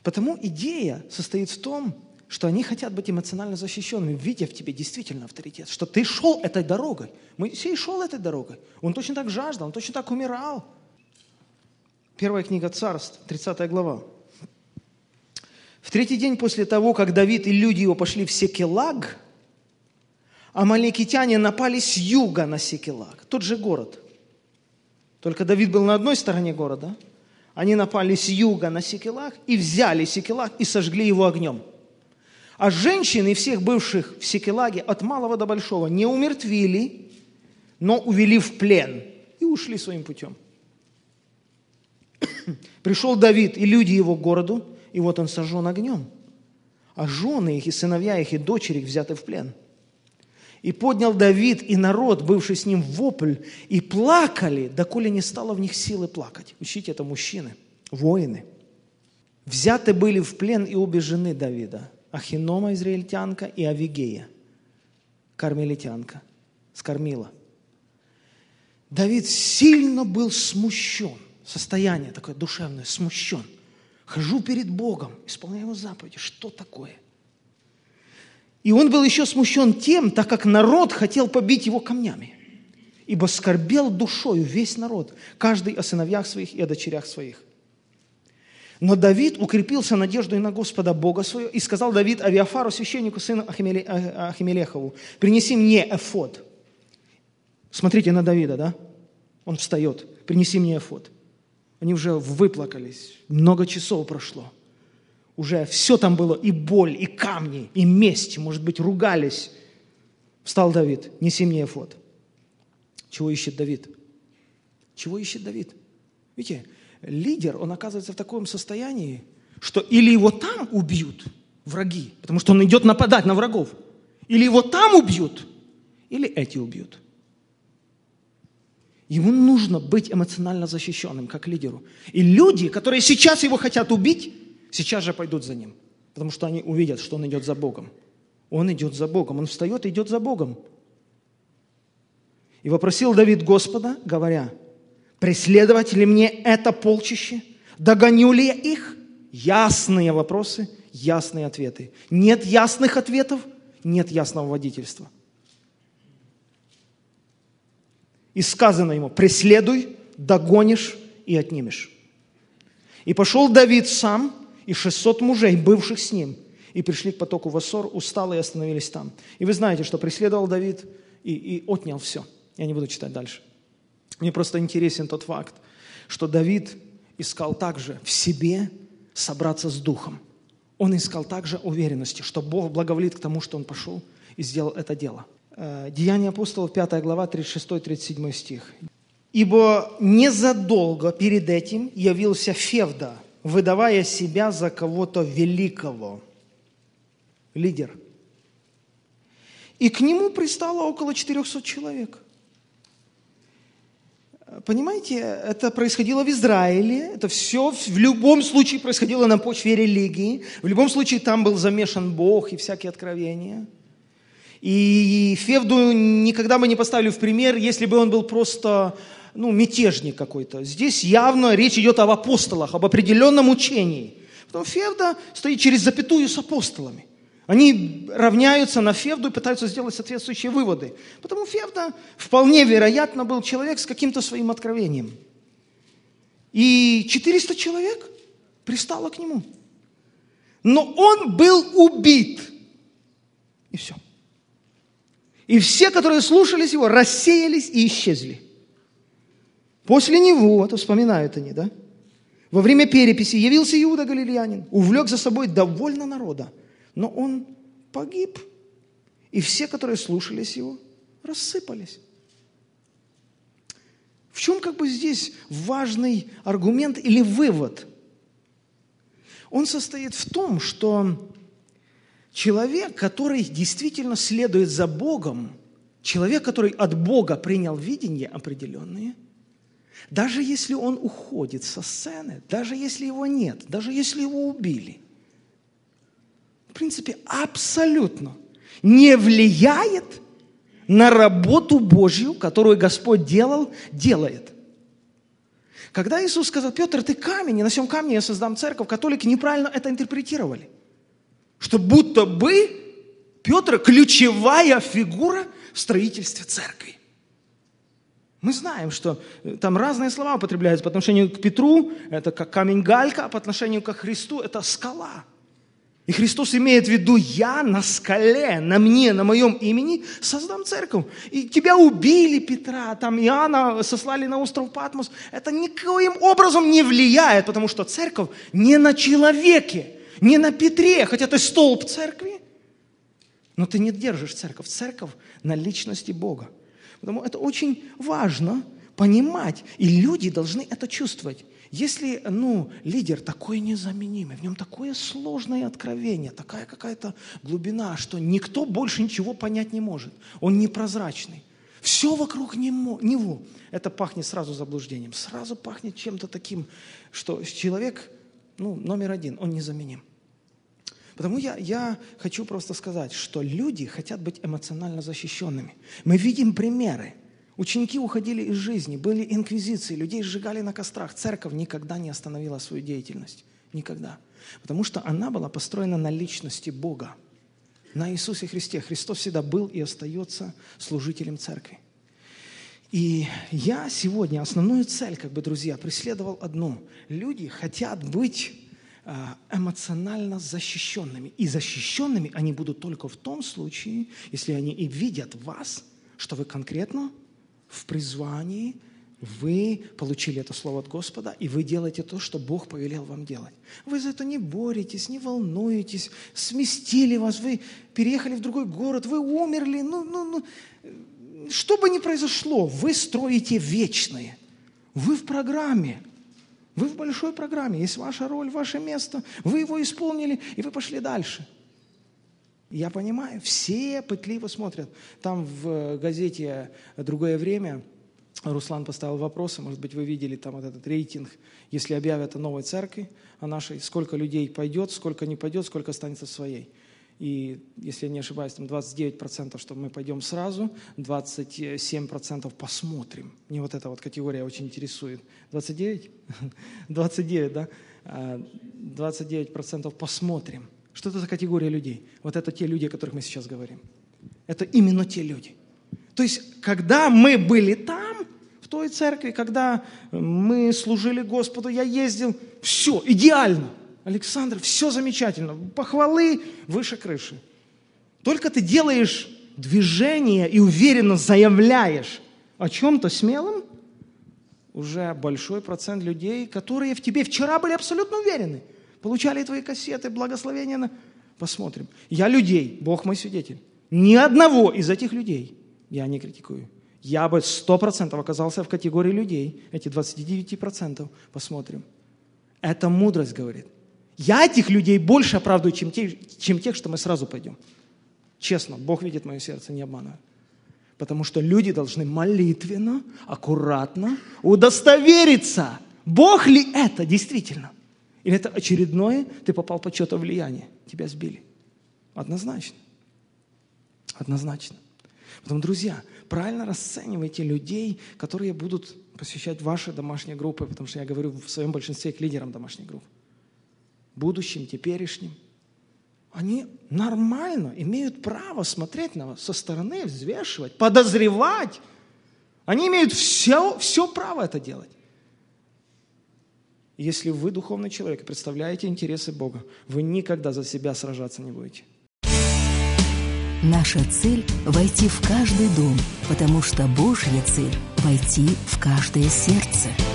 Потому идея состоит в том, что они хотят быть эмоционально защищенными, видя в тебе действительно авторитет, что ты шел этой дорогой. Моисей шел этой дорогой. Он точно так жаждал, он точно так умирал. Первая книга Царств, 30 глава. В третий день после того, как Давид и люди его пошли в Секелаг, амалекитяне напали с юга на Секелаг, тот же город. Только Давид был на одной стороне города. Они напали с юга на Секелаг и взяли Секелаг и сожгли его огнем. А женщин и всех бывших в Секелаге от малого до большого не умертвили, но увели в плен и ушли своим путем. Пришел Давид и люди его к городу, и вот он сожжен огнем. А жены их, и сыновья их, и дочери их взяты в плен. И поднял Давид и народ, бывший с ним, вопль, и плакали, доколе не стало в них силы плакать. Учите, это мужчины, воины. Взяты были в плен и обе жены Давида, Ахинома, израильтянка, и Авигея, кармелитянка, скормила. Давид сильно был смущен, состояние такое душевное, смущен. Хожу перед Богом, исполняю Его заповеди. Что такое? И он был еще смущен тем, так как народ хотел побить его камнями. Ибо скорбел душою весь народ, каждый о сыновьях своих и о дочерях своих. Но Давид укрепился надеждой на Господа Бога своего, и сказал Давид Авиафару, священнику, сыну Ахимелехову: принеси мне эфод. Смотрите на Давида, да? Он встает: принеси мне эфод. Они уже выплакались, много часов прошло. Уже все там было, и боль, и камни, и месть, может быть, ругались. Встал Давид: неси мне эфод. Чего ищет Давид? Чего ищет Давид? Видите, лидер, он оказывается в таком состоянии, что или его там убьют враги, потому что он идет нападать на врагов, или его там убьют, или эти убьют. Ему нужно быть эмоционально защищенным, как лидеру. И люди, которые сейчас его хотят убить, сейчас же пойдут за ним, потому что они увидят, что он идет за Богом. Он идет за Богом, он встает и идет за Богом. И вопросил Давид Господа, говоря: преследовать ли мне это полчище? Догоню ли я их? Ясные вопросы, ясные ответы. Нет ясных ответов, нет ясного водительства. И сказано ему: преследуй, догонишь и отнимешь. И пошел Давид сам и 600 мужей, бывших с ним, и пришли к потоку Вассор, усталые, и остановились там. И вы знаете, что преследовал Давид и отнял все. Я не буду читать дальше. Мне просто интересен тот факт, что Давид искал также в себе собраться с духом. Он искал также уверенности, что Бог благоволит к тому, что он пошел и сделал это дело. Деяния апостолов, 5 глава, 36-37 стих. «Ибо незадолго перед этим явился Февда, выдавая себя за кого-то великого». Лидер. «И к нему пристало около 400 человек». Понимаете, это происходило в Израиле, это все в любом случае происходило на почве религии, в любом случае там был замешан Бог и всякие откровения. И Февду никогда бы не поставили в пример, если бы он был просто мятежник какой-то. Здесь явно речь идет об апостолах, об определенном учении. Потом Февда стоит через запятую с апостолами. Они равняются на Февду и пытаются сделать соответствующие выводы. Потому Февда вполне вероятно был человек с каким-то своим откровением. И 400 человек пристало к нему. Но он был убит. И все. И все, которые слушались его, рассеялись и исчезли. После него, вот вспоминают они, да? Во время переписи явился Иуда Галилеянин, увлек за собой довольно народа. Но он погиб, и все, которые слушались его, рассыпались. В чем здесь важный аргумент или вывод? Он состоит в том, что человек, который действительно следует за Богом, человек, который от Бога принял видение определенное, даже если он уходит со сцены, даже если его нет, даже если его убили, в принципе, абсолютно не влияет на работу Божью, которую Господь делает. Когда Иисус сказал: Петр, ты камень, и на сем камне я создам церковь, католики неправильно это интерпретировали. Что будто бы Петр ключевая фигура в строительстве церкви. Мы знаем, что там разные слова употребляются по отношению к Петру, это как камень-галька, а по отношению к Христу это скала. И Христос имеет в виду: я на скале, на мне, на моем имени создам церковь. И тебя убили, Петра, там Иоанна сослали на остров Патмос. Это никоим образом не влияет, потому что церковь не на человеке, не на Петре, хотя ты столб церкви. Но ты не держишь церковь. Церковь на личности Бога. Потому это очень важно понимать, и люди должны это чувствовать. Если, лидер такой незаменимый, в нем такое сложное откровение, такая какая-то глубина, что никто больше ничего понять не может. Он непрозрачный. Все вокруг него. Это пахнет сразу заблуждением, сразу пахнет чем-то таким, что человек, номер один, он незаменим. Потому я хочу просто сказать, что люди хотят быть эмоционально защищенными. Мы видим примеры. Ученики уходили из жизни, были инквизиции, людей сжигали на кострах. Церковь никогда не остановила свою деятельность. Никогда. Потому что она была построена на личности Бога, на Иисусе Христе. Христос всегда был и остается служителем церкви. И я сегодня основную цель, друзья, преследовал одну. Люди хотят быть эмоционально защищенными. И защищенными они будут только в том случае, если они и видят вас, что вы конкретно в призвании, вы получили это слово от Господа, и вы делаете то, что Бог повелел вам делать. Вы за это не боретесь, не волнуетесь, сместили вас, вы переехали в другой город, вы умерли, что бы ни произошло, вы строите вечное. Вы в программе. Вы в большой программе, есть ваша роль, ваше место, вы его исполнили, и вы пошли дальше. Я понимаю, все пытливо смотрят. Там в газете «Другое время» Руслан поставил вопросы, может быть, вы видели там вот этот рейтинг, если объявят о новой церкви, о нашей, сколько людей пойдет, сколько не пойдет, сколько останется своей. И, если я не ошибаюсь, там 29%, что мы пойдем сразу, 27% посмотрим. Мне вот эта вот категория очень интересует. 29? 29, да? 29% посмотрим. Что это за категория людей? Вот это те люди, о которых мы сейчас говорим. Это именно те люди. То есть, когда мы были там, в той церкви, когда мы служили Господу, я ездил, все, идеально. Александр, все замечательно, похвалы выше крыши. Только ты делаешь движение и уверенно заявляешь о чем-то смелом, уже большой процент людей, которые в тебе вчера были абсолютно уверены, получали твои кассеты, благословения. Посмотрим. Я людей, Бог мой свидетель, ни одного из этих людей я не критикую. Я бы 100% оказался в категории людей, эти 29%. Посмотрим. Это мудрость говорит. Я этих людей больше оправдываю, чем тех, что мы сразу пойдем. Честно, Бог видит мое сердце, не обманываю. Потому что люди должны молитвенно, аккуратно удостовериться, Бог ли это действительно. Или это очередное, ты попал под чье-то влияние, тебя сбили. Однозначно. Однозначно. Поэтому, друзья, правильно расценивайте людей, которые будут посещать ваши домашние группы, потому что я говорю в своем большинстве к лидерам домашних групп. Будущим, теперешним. Они нормально имеют право смотреть на вас со стороны, взвешивать, подозревать. Они имеют все право это делать. Если вы духовный человек и представляете интересы Бога, вы никогда за себя сражаться не будете. Наша цель – войти в каждый дом, потому что Божья цель – войти в каждое сердце.